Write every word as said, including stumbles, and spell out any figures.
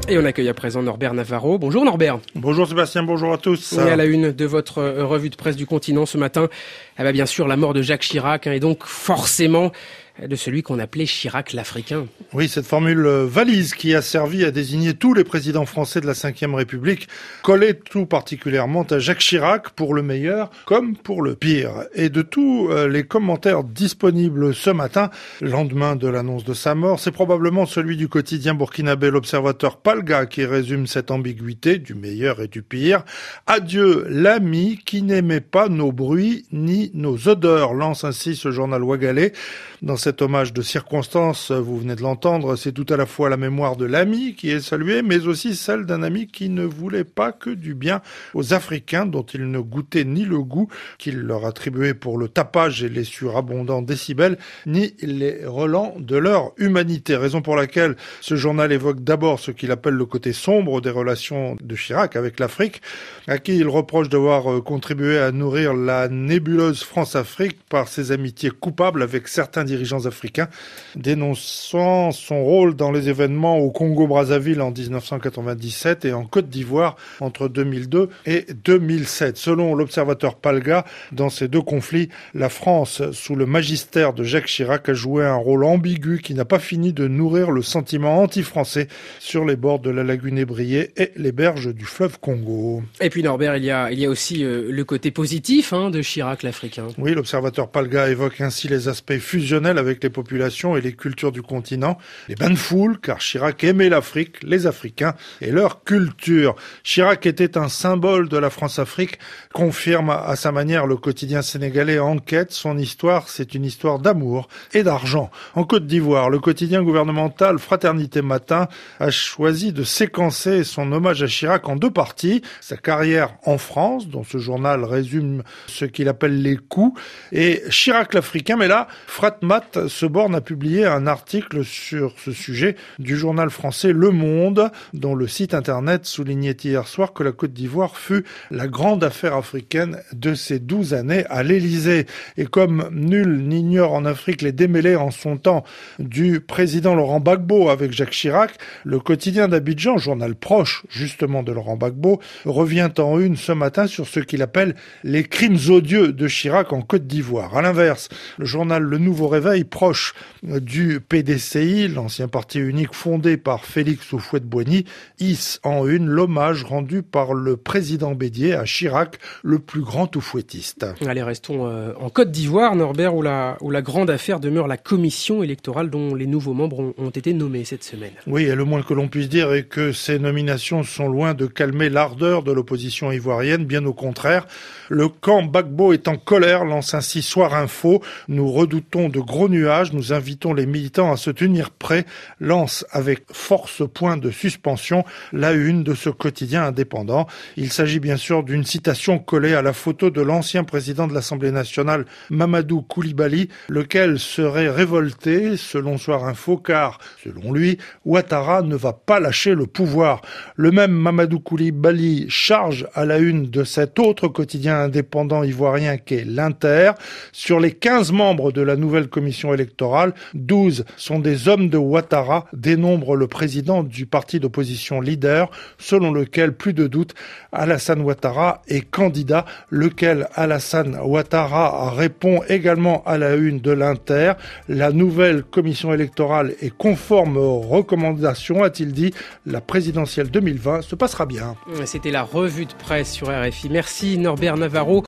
Et on accueille à présent Norbert Navarro. Bonjour Norbert. Bonjour Sébastien, bonjour à tous. Et à la une de votre revue de presse du continent ce matin, eh bien, bien sûr la mort de Jacques Chirac, hein, et donc forcément de celui qu'on appelait Chirac l'Africain. Oui, cette formule valise qui a servi à désigner tous les présidents français de la cinquième République collait tout particulièrement à Jacques Chirac pour le meilleur comme pour le pire. Et de tous les commentaires disponibles ce matin, lendemain de l'annonce de sa mort, c'est probablement celui du quotidien burkinabé L'Observateur Palga qui résume cette ambiguïté du meilleur et du pire. Adieu l'ami qui n'aimait pas nos bruits ni nos odeurs, lance ainsi ce journal ouagalais. Dans cet hommage de circonstance, vous venez de l'entendre, c'est tout à la fois la mémoire de l'ami qui est saluée, mais aussi celle d'un ami qui ne voulait pas que du bien aux Africains, dont il ne goûtait ni le goût qu'il leur attribuait pour le tapage et les surabondants décibels, ni les relents de leur humanité. Raison pour laquelle ce journal évoque d'abord ce qu'il appelle le côté sombre des relations de Chirac avec l'Afrique, à qui il reproche d'avoir contribué à nourrir la nébuleuse France-Afrique par ses amitiés coupables avec certains dirigeants africains, dénonçant son rôle dans les événements au Congo-Brazzaville en dix-neuf cent quatre-vingt-dix-sept et en Côte d'Ivoire entre deux mille deux et deux mille sept. Selon l'Observateur Palga, dans ces deux conflits, la France, sous le magistère de Jacques Chirac, a joué un rôle ambigu qui n'a pas fini de nourrir le sentiment anti-français sur les bords de la lagune ébriée et les berges du fleuve Congo. Et puis Norbert, il y a, il y a aussi euh, le côté positif hein, de Chirac l'Africain. Oui, l'Observateur Palga évoque ainsi les aspects fusionnels avec les populations et les cultures du continent, les bains de foule, car Chirac aimait l'Afrique, les Africains et leur culture. Chirac était un symbole de la France-Afrique, confirme à sa manière le quotidien sénégalais Enquête. Son histoire, c'est une histoire d'amour et d'argent. En Côte d'Ivoire, le quotidien gouvernemental Fraternité Matin a choisi de séquencer son hommage à Chirac en deux parties. Sa carrière en France, dont ce journal résume ce qu'il appelle les coups, et Chirac l'Africain, mais là, Fratmat se borne à publier un article sur ce sujet du journal français Le Monde, dont le site internet soulignait hier soir que la Côte d'Ivoire fut la grande affaire africaine de ces douze années à l'Élysée. Et comme nul n'ignore en Afrique les démêlés en son temps du président Laurent Gbagbo avec Jacques Chirac, le quotidien d'Abidjan, journal proche justement de Laurent Gbagbo, revient en une ce matin sur ce qu'il appelle les crimes odieux de Chirac en Côte d'Ivoire. À l'inverse, le journal Le Nouveau Réveil, proche du P D C I, l'ancien parti unique fondé par Félix Houphouët-Boigny, hisse en une l'hommage rendu par le président Bédier à Chirac, le plus grand oufouettiste. Allez, restons euh, en Côte d'Ivoire, Norbert, où la, où la grande affaire demeure la commission électorale dont les nouveaux membres ont, ont été nommés cette semaine. Oui, et le moins que l'on puisse dire est que ces nominations sont loin de calmer l'ardeur de l'opposition ivoirienne, bien au contraire. Le camp Gbagbo est en colère, lance ainsi Soir Info. Nous redoutons de gros nuages, nous invitons les militants à se tenir prêts, lance avec force point de suspension la une de ce quotidien indépendant. Il s'agit bien sûr d'une citation collée à la photo de l'ancien président de l'Assemblée nationale, Mamadou Koulibaly, lequel serait révolté, selon Soir Info, car, selon lui, Ouattara ne va pas lâcher le pouvoir. Le même Mamadou Koulibaly charge à la une de cet autre quotidien indépendant ivoirien qu'est l'Inter. Sur les quinze membres de la nouvelle commission électorale, douze sont des hommes de Ouattara, dénombre le président du parti d'opposition Leader, selon lequel, plus de doute, Alassane Ouattara est candidat, lequel Alassane Ouattara répond également à la une de l'Inter. La nouvelle commission électorale est conforme aux recommandations, a-t-il dit. La présidentielle deux mille vingt se passera bien. C'était la revue de presse sur R F I. Merci Norbert Navarro.